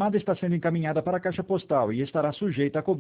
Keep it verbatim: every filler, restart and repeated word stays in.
chamada está sendo encaminhada para a caixa postal e estará sujeita a cobrança